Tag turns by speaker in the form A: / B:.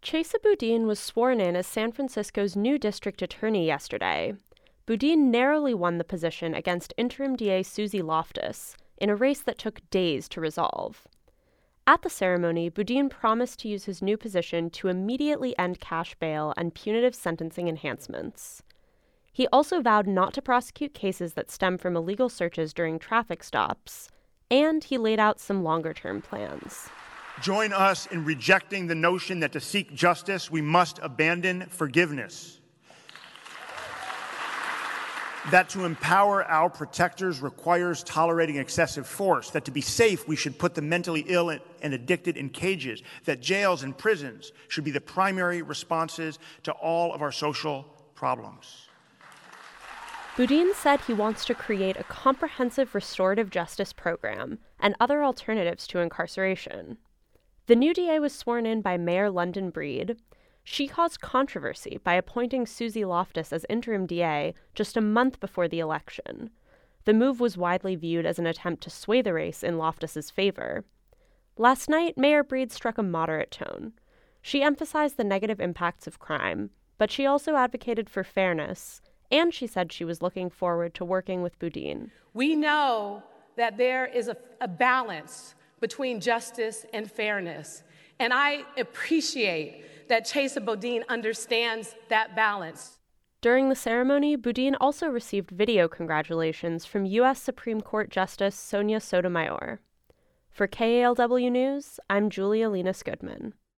A: Chesa Boudin was sworn in as San Francisco's new district attorney yesterday. Boudin narrowly won the position against interim DA Susie Loftus in a race that took days to resolve. At the ceremony, Boudin promised to use his new position to immediately end cash bail and punitive sentencing enhancements. He also vowed not to prosecute cases that stem from illegal searches during traffic stops, and he laid out some longer-term plans.
B: Join us in rejecting the notion that to seek justice, we must abandon forgiveness. That to empower our protectors requires tolerating excessive force. That to be safe, we should put the mentally ill and addicted in cages. That jails and prisons should be the primary responses to all of our social problems.
A: Boudin said he wants to create a comprehensive restorative justice program and other alternatives to incarceration. The new DA was sworn in by Mayor London Breed. She caused controversy by appointing Susie Loftus as interim DA just a month before the election. The move was widely viewed as an attempt to sway the race in Loftus's favor. Last night, Mayor Breed struck a moderate tone. She emphasized the negative impacts of crime, but she also advocated for fairness, and she said she was looking forward to working with Boudin.
C: We know that there is a balance between justice and fairness. And I appreciate that Chesa Boudin understands that balance.
A: During the ceremony, Boudin also received video congratulations from U.S. Supreme Court Justice Sonia Sotomayor. For KALW News, I'm Julia Linas Goodman.